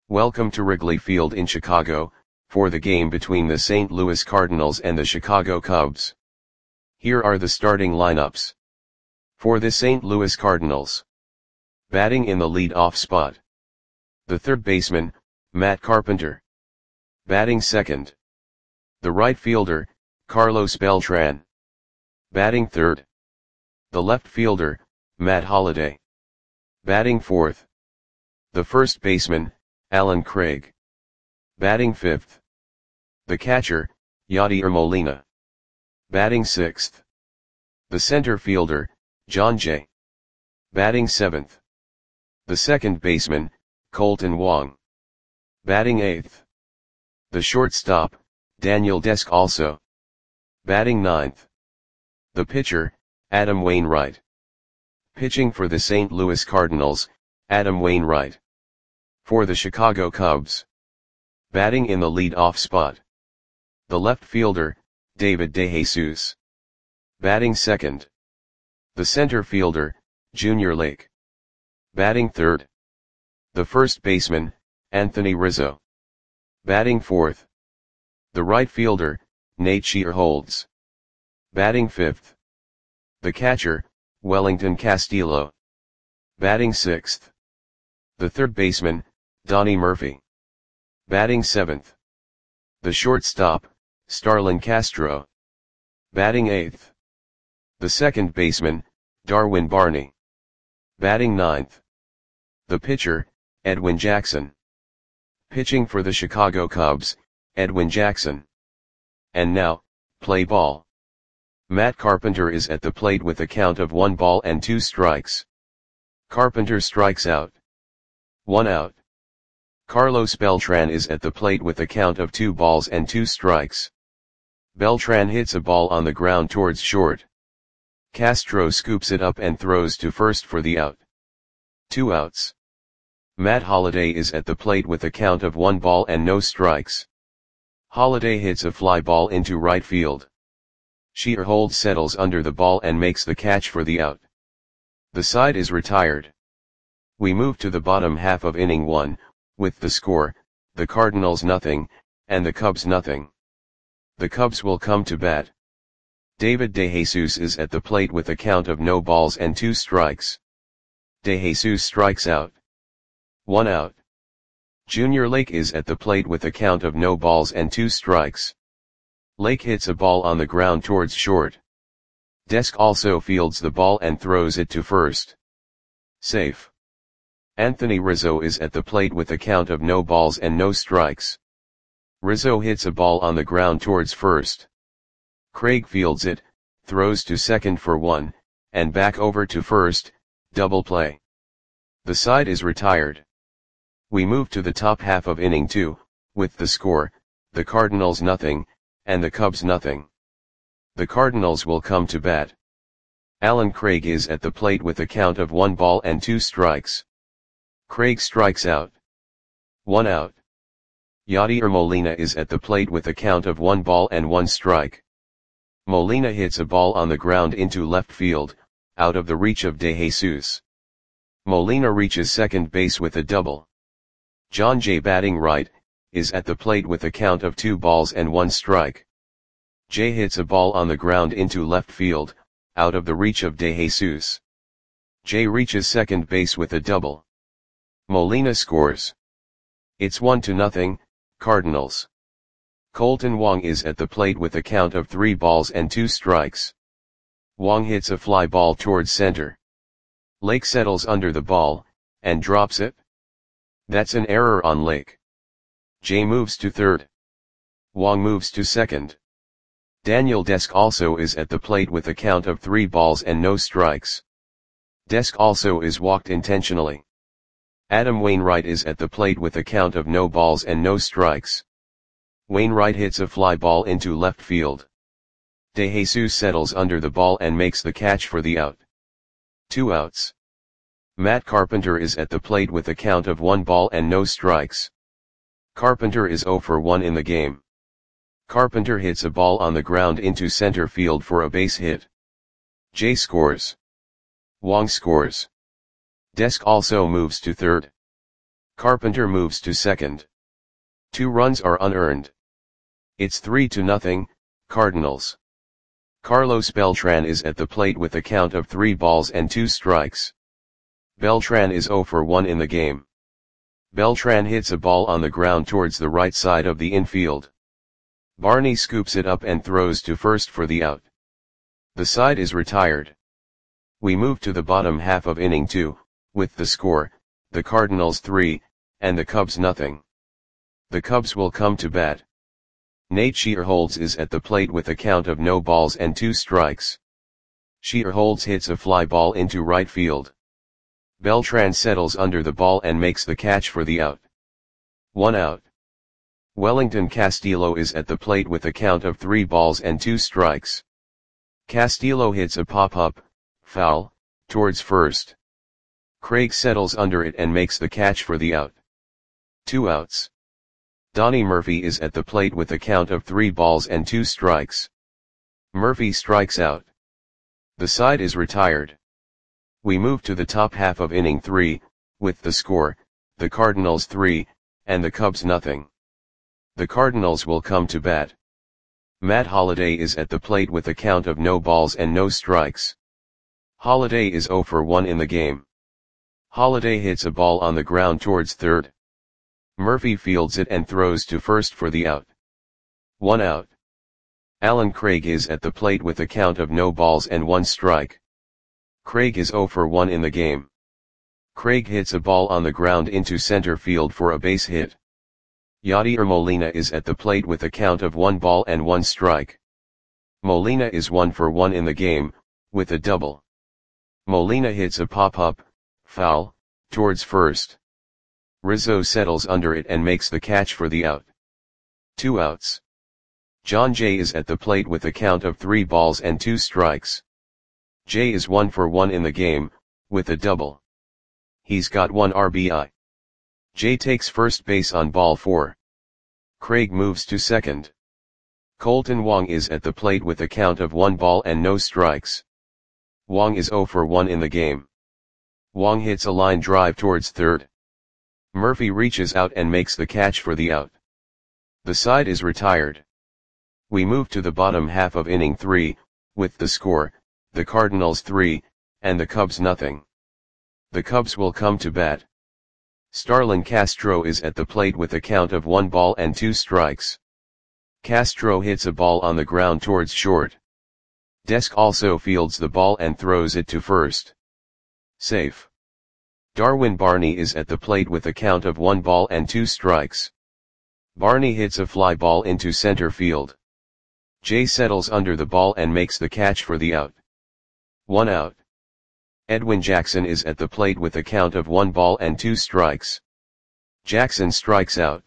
Welcome to Wrigley Field in Chicago, for the game between the St. Louis Cardinals and the Chicago Cubs. Here are the starting lineups. For the St. Louis Cardinals. Batting in the lead-off spot. The third baseman, Matt Carpenter. Batting second. The right fielder, Carlos Beltran. Batting third. The left fielder, Matt Holliday. Batting fourth. The first baseman, Alan Craig. Batting fifth. The catcher, Yadier Molina. Batting sixth. The center fielder, Jon Jay. Batting seventh. The second baseman, Kolten Wong. Batting eighth. The shortstop, Daniel Descalso. Batting ninth. The pitcher, Adam Wainwright. Pitching for the St. Louis Cardinals, Adam Wainwright. For the Chicago Cubs. Batting in the lead-off spot. The left fielder, David DeJesus. Batting second. The center fielder, Junior Lake. Batting third. The first baseman, Anthony Rizzo. Batting fourth. The right fielder, Nate Shearholtz. Batting fifth. The catcher, Wellington Castillo. Batting sixth. The third baseman, Donnie Murphy. Batting seventh. The shortstop, Starlin Castro. Batting eighth. The second baseman, Darwin Barney. Batting ninth. The pitcher, Edwin Jackson. Pitching for the Chicago Cubs, Edwin Jackson. And now, play ball. Matt Carpenter is at the plate with a count of 1 ball and 2 strikes. Carpenter strikes out. 1 out. Carlos Beltran is at the plate with a count of 2 balls and 2 strikes. Beltran hits a ball on the ground towards short. Castro scoops it up and throws to first for the out. 2 outs. Matt Holliday is at the plate with a count of 1 ball and no strikes. Holliday hits a fly ball into right field. Shearholtz settles under the ball and makes the catch for the out. The side is retired. We move to the bottom half of inning 1, with the score, the Cardinals nothing, and the Cubs nothing. The Cubs will come to bat. David DeJesus is at the plate with a count of no balls and 2 strikes. DeJesus strikes out. 1 out. Junior Lake is at the plate with a count of no balls and 2 strikes. Lake hits a ball on the ground towards short. Descalso fields the ball and throws it to first. Safe. Anthony Rizzo is at the plate with a count of no balls and no strikes. Rizzo hits a ball on the ground towards first. Craig fields it, throws to second for 1, and back over to first, double play. The side is retired. We move to the top half of inning 2, with the score, the Cardinals nothing, and the Cubs nothing. The Cardinals will come to bat. Alan Craig is at the plate with a count of 1 ball and 2 strikes. Craig strikes out. 1 out. Yadier Molina is at the plate with a count of 1 ball and 1 strike. Molina hits a ball on the ground into left field, out of the reach of DeJesus. Molina reaches second base with a double. Jon Jay batting right, is at the plate with a count of 2 balls and 1 strike. Jay hits a ball on the ground into left field, out of the reach of DeJesus. Jay reaches second base with a double. Molina scores. It's 1-0, Cardinals. Kolten Wong is at the plate with a count of 3 balls and 2 strikes. Wong hits a fly ball towards center. Lake settles under the ball, and drops it. That's an error on Lake. Jay moves to third. Wong moves to second. Daniel Descalso is at the plate with a count of 3 balls and no strikes. Descalso is walked intentionally. Adam Wainwright is at the plate with a count of no balls and no strikes. Wainwright hits a fly ball into left field. DeJesus settles under the ball and makes the catch for the out. 2 outs. Matt Carpenter is at the plate with a count of 1 ball and no strikes. Carpenter is 0 for 1 in the game. Carpenter hits a ball on the ground into center field for a base hit. Jay scores. Wong scores. Descalso moves to third. Carpenter moves to second. 2 runs are unearned. It's 3-0, Cardinals. Carlos Beltran is at the plate with a count of 3 balls and 2 strikes. Beltran is 0 for 1 in the game. Beltran hits a ball on the ground towards the right side of the infield. Barney scoops it up and throws to first for the out. The side is retired. We move to the bottom half of inning 2, with the score, the Cardinals 3, and the Cubs nothing. The Cubs will come to bat. Nate Shearholtz is at the plate with a count of no balls and 2 strikes. Shearholtz hits a fly ball into right field. Beltran settles under the ball and makes the catch for the out. 1 out. Wellington Castillo is at the plate with a count of 3 balls and 2 strikes. Castillo hits a pop-up, foul, towards first. Craig settles under it and makes the catch for the out. 2 outs. Donnie Murphy is at the plate with a count of 3 balls and 2 strikes. Murphy strikes out. The side is retired. We move to the top half of inning 3, with the score, the Cardinals 3, and the Cubs nothing. The Cardinals will come to bat. Matt Holliday is at the plate with a count of no balls and no strikes. Holliday is 0 for 1 in the game. Holliday hits a ball on the ground towards third. Murphy fields it and throws to first for the out. 1 out. Alan Craig is at the plate with a count of no balls and 1 strike. Craig is 0 for 1 in the game. Craig hits a ball on the ground into center field for a base hit. Yadier Molina is at the plate with a count of 1 ball and 1 strike. Molina is 1 for 1 in the game, with a double. Molina hits a pop-up, foul, towards first. Rizzo settles under it and makes the catch for the out. 2 outs. John Jay is at the plate with a count of 3 balls and 2 strikes. Jay is 1 for 1 in the game, with a double. He's got 1 RBI. Jay takes first base on ball 4. Craig moves to second. Colton Wong is at the plate with a count of 1 ball and no strikes. Wong is 0 for 1 in the game. Wong hits a line drive towards third. Murphy reaches out and makes the catch for the out. The side is retired. We move to the bottom half of inning 3, with the score, the Cardinals 3, and the Cubs nothing. The Cubs will come to bat. Starlin Castro is at the plate with a count of 1 ball and 2 strikes. Castro hits a ball on the ground towards short. Desk also fields the ball and throws it to first. Safe. Darwin Barney is at the plate with a count of 1 ball and 2 strikes. Barney hits a fly ball into center field. Jay settles under the ball and makes the catch for the out. 1 out. Edwin Jackson is at the plate with a count of 1 ball and 2 strikes. Jackson strikes out.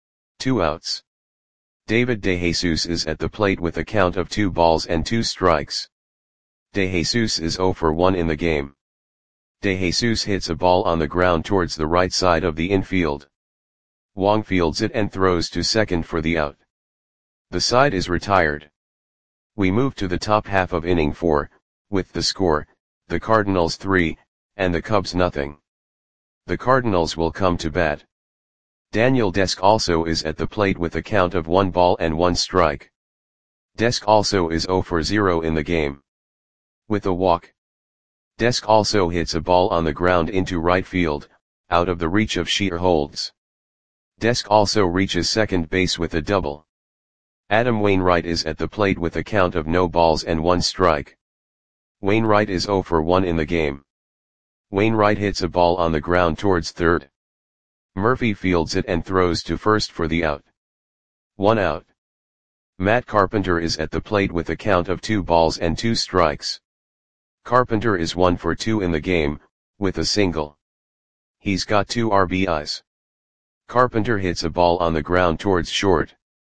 2 outs. David DeJesus is at the plate with a count of 2 balls and 2 strikes. DeJesus is 0 for 1 in the game. DeJesus hits a ball on the ground towards the right side of the infield. Wong fields it and throws to second for the out. The side is retired. We move to the top half of inning 4, with the score, the Cardinals 3, and the Cubs nothing. The Cardinals will come to bat. Daniel Desk also is at the plate with a count of 1 ball and 1 strike. Desk also is 0 for 0 in the game. With a walk. Desk also hits a ball on the ground into right field, out of the reach of Shearholtz. Desk also reaches second base with a double. Adam Wainwright is at the plate with a count of no balls and 1 strike. Wainwright is 0 for 1 in the game. Wainwright hits a ball on the ground towards third. Murphy fields it and throws to first for the out. 1 out. Matt Carpenter is at the plate with a count of 2 balls and 2 strikes. Carpenter is 1 for 2 in the game, with a single. He's got 2 RBIs. Carpenter hits a ball on the ground towards short.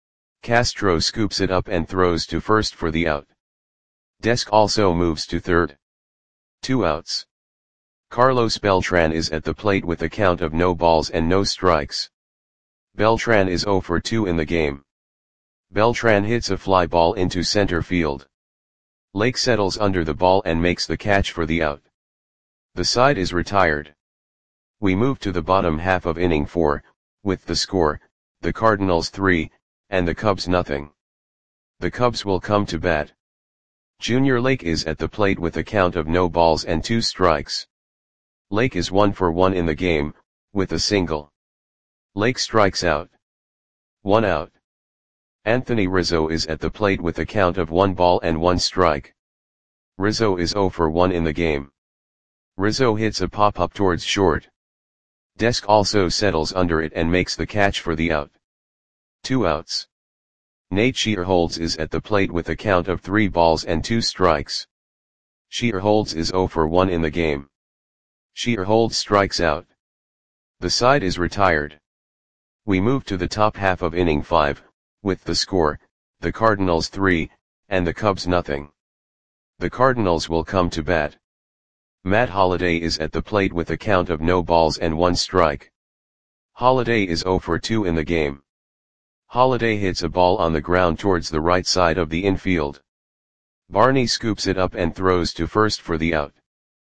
Castro scoops it up and throws to first for the out. Desk also moves to third. 2 outs. Carlos Beltran is at the plate with a count of no balls and no strikes. Beltran is 0 for 2 in the game. Beltran hits a fly ball into center field. Lake settles under the ball and makes the catch for the out. The side is retired. We move to the bottom half of inning 4, with the score, the Cardinals 3, and the Cubs nothing. The Cubs will come to bat. Junior Lake is at the plate with a count of no balls and 2 strikes. Lake is 1 for 1 in the game, with a single. Lake strikes out. 1 out. Anthony Rizzo is at the plate with a count of 1 ball and 1 strike. Rizzo is 0 for 1 in the game. Rizzo hits a pop-up towards short. Desk also settles under it and makes the catch for the out. 2 outs. Nate Shearholtz is at the plate with a count of 3 balls and 2 strikes. Shearholtz is 0 for 1 in the game. Shearholtz strikes out. The side is retired. We move to the top half of inning 5, with the score, the Cardinals 3, and the Cubs nothing. The Cardinals will come to bat. Matt Holliday is at the plate with a count of no balls and 1 strike. Holliday is 0 for 2 in the game. Holliday hits a ball on the ground towards the right side of the infield. Barney scoops it up and throws to first for the out.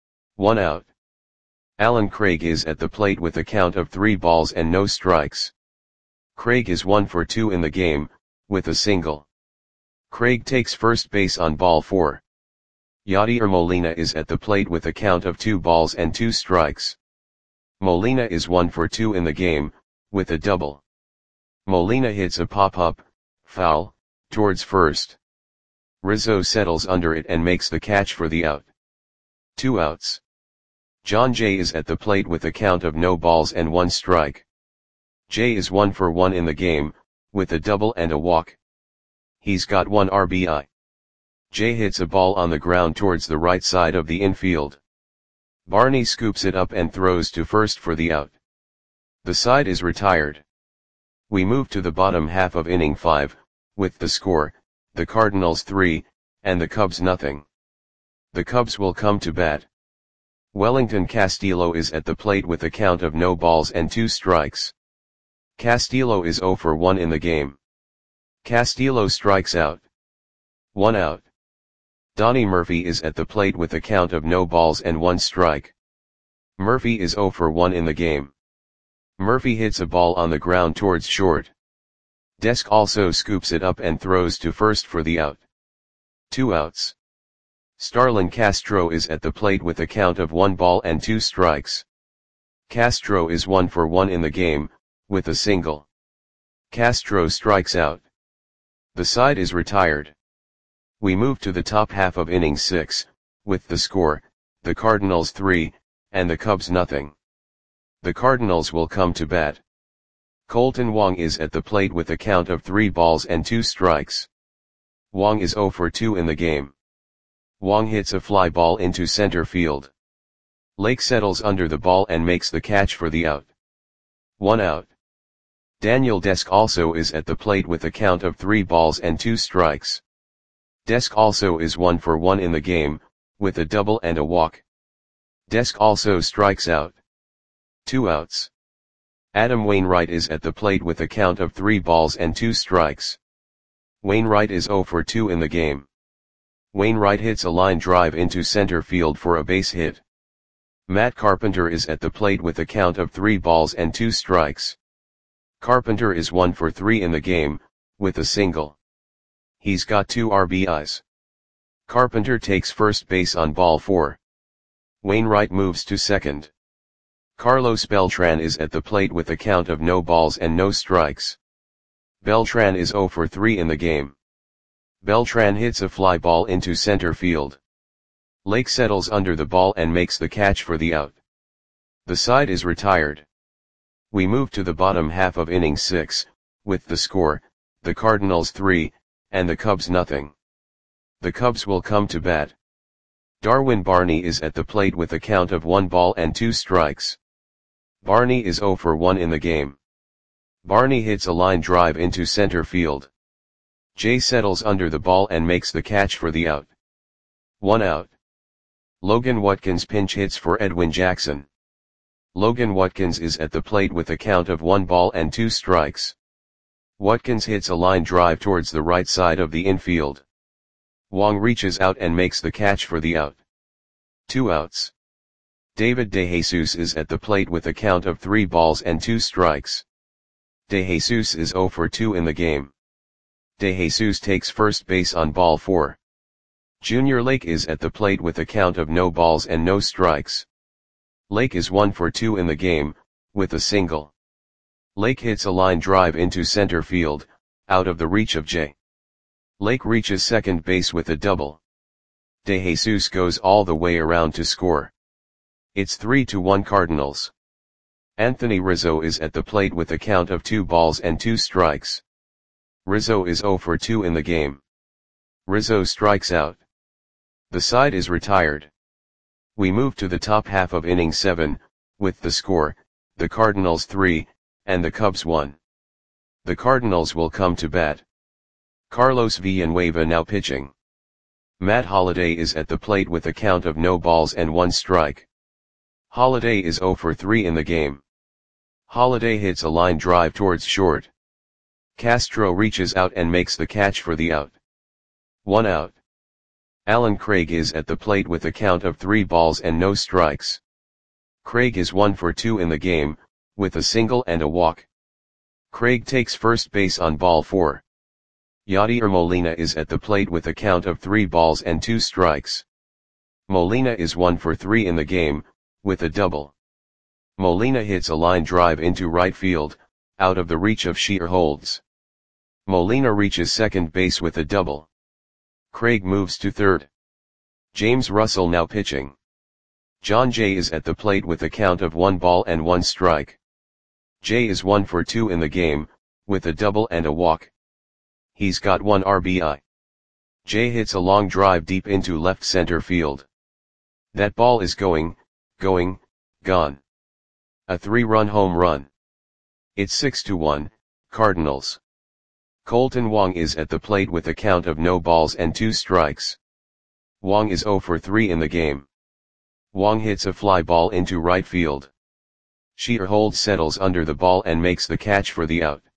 1 out. Alan Craig is at the plate with a count of 3 balls and no strikes. Craig is 1 for 2 in the game, with a single. Craig takes first base on ball 4. Yadier Molina is at the plate with a count of 2 balls and 2 strikes. Molina is 1 for 2 in the game, with a double. Molina hits a pop-up, foul, towards first. Rizzo settles under it and makes the catch for the out. 2 outs. John Jay is at the plate with a count of no balls and 1 strike. Jay is 1 for 1 in the game, with a double and a walk. He's got 1 RBI. Jay hits a ball on the ground towards the right side of the infield. Barney scoops it up and throws to first for the out. The side is retired. We move to the bottom half of inning 5, with the score, the Cardinals 3, and the Cubs nothing. The Cubs will come to bat. Wellington Castillo is at the plate with a count of no balls and 2 strikes. Castillo is 0 for 1 in the game. Castillo strikes out. 1 out. Donnie Murphy is at the plate with a count of no balls and 1 strike. Murphy is 0 for 1 in the game. Murphy hits a ball on the ground towards short. Desk also scoops it up and throws to first for the out. 2 outs. Starlin Castro is at the plate with a count of 1 ball and 2 strikes. Castro is 1 for 1 in the game, with a single. Castro strikes out. The side is retired. We move to the top half of inning 6, with the score, the Cardinals 3, and the Cubs nothing. The Cardinals will come to bat. Colton Wong is at the plate with a count of 3 balls and 2 strikes. Wong is 0 for 2 in the game. Wong hits a fly ball into center field. Lake settles under the ball and makes the catch for the out. 1 out. Daniel Desk also is at the plate with a count of 3 balls and 2 strikes. Desk also is 1 for 1 in the game, with a double and a walk. Desk also strikes out. 2 outs. Adam Wainwright is at the plate with a count of 3 balls and 2 strikes. Wainwright is 0 for 2 in the game. Wainwright hits a line drive into center field for a base hit. Matt Carpenter is at the plate with a count of 3 balls and 2 strikes. Carpenter is 1 for 3 in the game, with a single. He's got 2 RBIs. Carpenter takes first base on ball 4. Wainwright moves to second. Carlos Beltran is at the plate with a count of no balls and no strikes. Beltran is 0 for 3 in the game. Beltran hits a fly ball into center field. Lake settles under the ball and makes the catch for the out. The side is retired. We move to the bottom half of inning 6, with the score, the Cardinals 3, and the Cubs nothing. The Cubs will come to bat. Darwin Barney is at the plate with a count of 1 ball and 2 strikes. Barney is 0 for 1 in the game. Barney hits a line drive into center field. Jay settles under the ball and makes the catch for the out. 1 out. Logan Watkins pinch hits for Edwin Jackson. Logan Watkins is at the plate with a count of 1 ball and 2 strikes. Watkins hits a line drive towards the right side of the infield. Wong reaches out and makes the catch for the out. 2 outs. David DeJesus is at the plate with a count of 3 balls and 2 strikes. DeJesus is 0 for 2 in the game. DeJesus takes first base on ball 4. Junior Lake is at the plate with a count of no balls and no strikes. Lake is 1 for 2 in the game, with a single. Lake hits a line drive into center field, out of the reach of J. Lake reaches second base with a double. DeJesus goes all the way around to score. It's 3-1 Cardinals. Anthony Rizzo is at the plate with a count of 2 balls and 2 strikes. Rizzo is 0 for 2 in the game. Rizzo strikes out. The side is retired. We move to the top half of inning 7, with the score, the Cardinals 3, and the Cubs 1. The Cardinals will come to bat. Carlos Villanueva now pitching. Matt Holliday is at the plate with a count of no balls and 1 strike. Holliday is 0 for 3 in the game. Holliday hits a line drive towards short. Castro reaches out and makes the catch for the out. 1 out. Alan Craig is at the plate with a count of 3 balls and no strikes. Craig is 1 for 2 in the game, with a single and a walk. Craig takes first base on ball 4. Yadier Molina is at the plate with a count of 3 balls and 2 strikes. Molina is 1 for 3 in the game, with a double. Molina hits a line drive into right field, out of the reach of Shearholtz. Molina reaches second base with a double. Craig moves to third. James Russell now pitching. John Jay is at the plate with a count of 1 ball and 1 strike. Jay is 1 for 2 in the game, with a double and a walk. He's got 1 RBI. Jay hits a long drive deep into left center field. That ball is gone. A 3-run home run. It's 6-1, Cardinals. Colton Wong is at the plate with a count of no balls and 2 strikes. Wong is 0 for 3 in the game. Wong hits a fly ball into right field. Shearholtz settles under the ball and makes the catch for the out.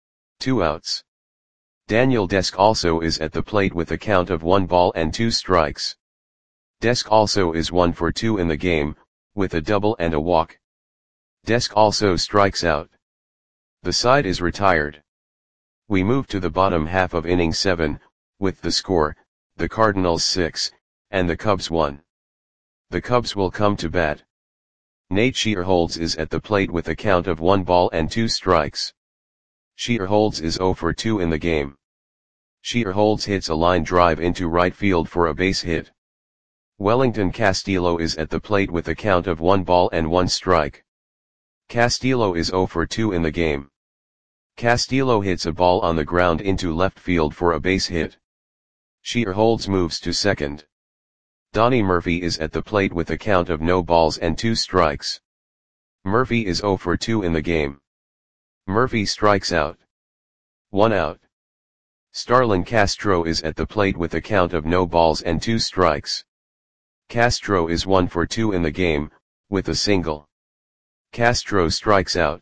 2 outs. Daniel Desk also is at the plate with a count of 1 ball and 2 strikes. Desk also is 1 for 2 in the game, with a double and a walk. Desk also strikes out. The side is retired. We move to the bottom half of inning 7, with the score, the Cardinals 6, and the Cubs 1. The Cubs will come to bat. Nate Shearholtz is at the plate with a count of 1 ball and 2 strikes. Shearholtz is 0 for 2 in the game. Shearholtz hits a line drive into right field for a base hit. Wellington Castillo is at the plate with a count of 1 ball and 1 strike. Castillo is 0 for 2 in the game. Castillo hits a ball on the ground into left field for a base hit. Shearholtz moves to second. Donnie Murphy is at the plate with a count of no balls and 2 strikes. Murphy is 0 for 2 in the game. Murphy strikes out. 1 out. Starlin Castro is at the plate with a count of no balls and 2 strikes. Castro is 1 for 2 in the game, with a single. Castro strikes out.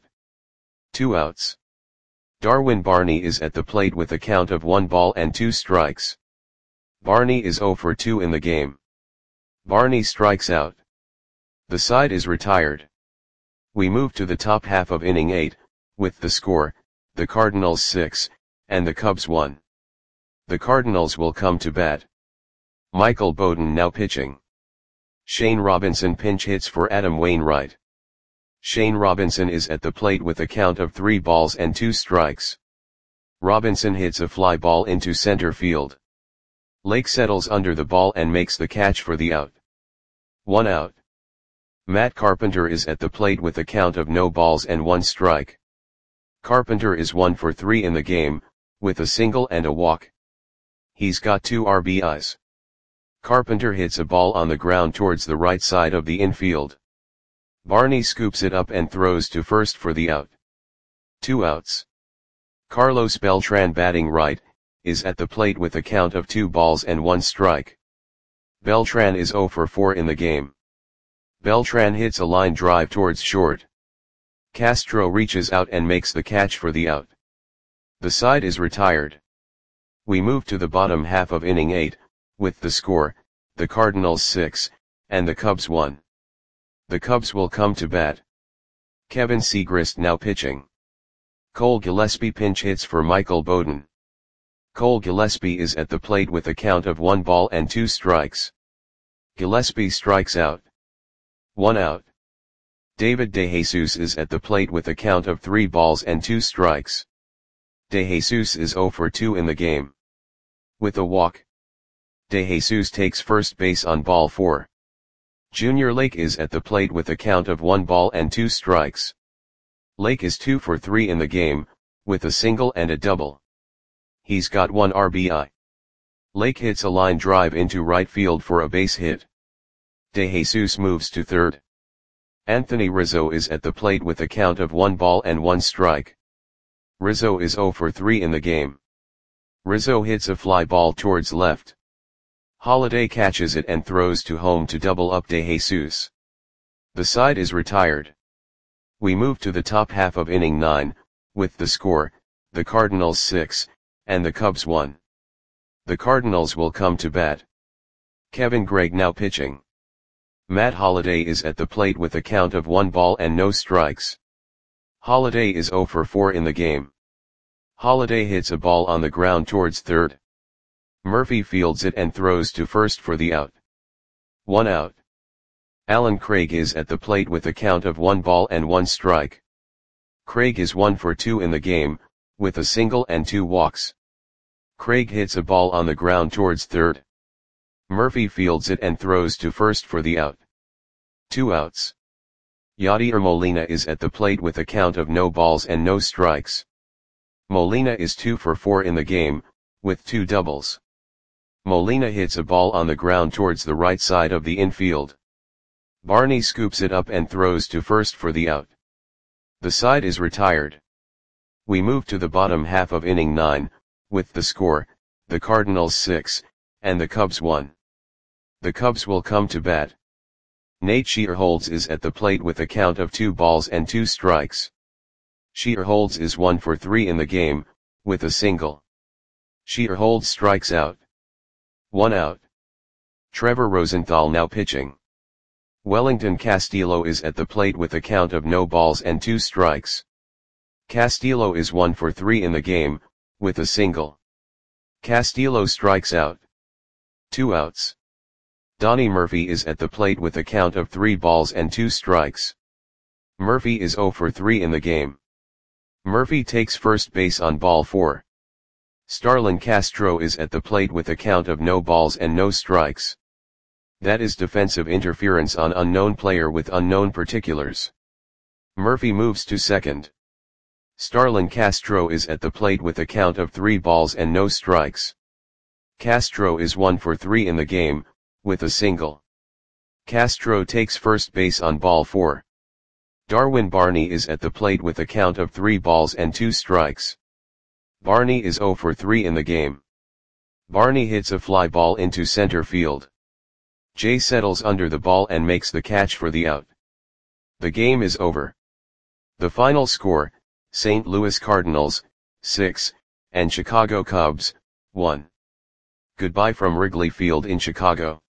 2 outs. Darwin Barney is at the plate with a count of 1 ball and 2 strikes. Barney is 0 for 2 in the game. Barney strikes out. The side is retired. We move to the top half of inning 8, with the score, the Cardinals 6, and the Cubs 1. The Cardinals will come to bat. Michael Bowden now pitching. Shane Robinson pinch hits for Adam Wainwright. Shane Robinson is at the plate with a count of 3 balls and 2 strikes. Robinson hits a fly ball into center field. Lake settles under the ball and makes the catch for the out. 1 out. Matt Carpenter is at the plate with a count of no balls and 1 strike. Carpenter is 1 for 3 in the game, with a single and a walk. He's got 2 RBIs. Carpenter hits a ball on the ground towards the right side of the infield. Barney scoops it up and throws to first for the out. 2 outs. Carlos Beltran batting right, is at the plate with a count of 2 balls and 1 strike. Beltran is 0 for 4 in the game. Beltran hits a line drive towards short. Castro reaches out and makes the catch for the out. The side is retired. We move to the bottom half of inning 8, with the score, the Cardinals 6, and the Cubs 1. The Cubs will come to bat. Kevin Segrist now pitching. Cole Gillespie pinch hits for Michael Bowden. Cole Gillespie is at the plate with a count of 1 ball and 2 strikes. Gillespie strikes out. 1 out. David DeJesus is at the plate with a count of 3 balls and 2 strikes. DeJesus is 0 for 2 in the game. With a walk, DeJesus takes first base on ball 4. Junior Lake is at the plate with a count of 1 ball and 2 strikes. Lake is 2 for 3 in the game, with a single and a double. He's got 1 RBI. Lake hits a line drive into right field for a base hit. DeJesus moves to third. Anthony Rizzo is at the plate with a count of 1 ball and 1 strike. Rizzo is 0 for 3 in the game. Rizzo hits a fly ball towards left. Holiday catches it and throws to home to double up DeJesus. The side is retired. We move to the top half of inning 9, with the score, the Cardinals 6, and the Cubs 1. The Cardinals will come to bat. Kevin Gregg now pitching. Matt Holliday is at the plate with a count of 1 ball and no strikes. Holliday is 0 for 4 in the game. Holliday hits a ball on the ground towards third. Murphy fields it and throws to first for the out. 1 out. Alan Craig is at the plate with a count of 1 ball and 1 strike. Craig is 1 for 2 in the game, with a single and 2 walks. Craig hits a ball on the ground towards third. Murphy fields it and throws to first for the out. 2 outs. Yadier Molina is at the plate with a count of no balls and no strikes. Molina is 2 for 4 in the game, with 2 doubles. Molina hits a ball on the ground towards the right side of the infield. Barney scoops it up and throws to first for the out. The side is retired. We move to the bottom half of inning 9, with the score, the Cardinals 6, and the Cubs 1. The Cubs will come to bat. Nate Shearholtz is at the plate with a count of 2 balls and 2 strikes. Shearholtz is 1 for 3 in the game, with a single. Shearholtz strikes out. 1 out. Trevor Rosenthal now pitching. Wellington Castillo is at the plate with a count of no balls and 2 strikes. Castillo is 1 for 3 in the game, with a single. Castillo strikes out. 2 outs. Donnie Murphy is at the plate with a count of 3 balls and 2 strikes. Murphy is 0 for 3 in the game. Murphy takes first base on ball 4. Starlin Castro is at the plate with a count of no balls and no strikes. That is defensive interference on unknown player with unknown particulars. Murphy moves to second. Starlin Castro is at the plate with a count of 3 balls and no strikes. Castro is 1 for 3 in the game, with a single. Castro takes first base on ball 4. Darwin Barney is at the plate with a count of 3 balls and 2 strikes. Barney is 0 for 3 in the game. Barney hits a fly ball into center field. Jay settles under the ball and makes the catch for the out. The game is over. The final score, St. Louis Cardinals, 6, and Chicago Cubs, 1. Goodbye from Wrigley Field in Chicago.